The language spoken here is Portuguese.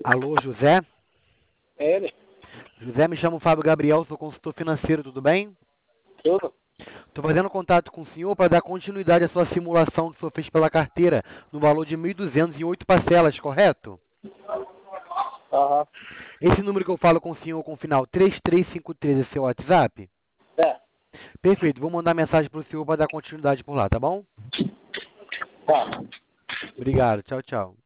Alô, José? É ele? José, me chamo Fábio Gabriel, sou consultor financeiro, tudo bem? Tudo? Estou fazendo contato com o senhor para dar continuidade à sua simulação que o senhor fez pela carteira, no valor de 1.200 em 8 parcelas, correto? Aham. Esse número que eu falo com o senhor com o final 3353 é seu WhatsApp? É. Perfeito, vou mandar mensagem para o senhor para dar continuidade por lá, tá bom? Tá. Obrigado, tchau, tchau.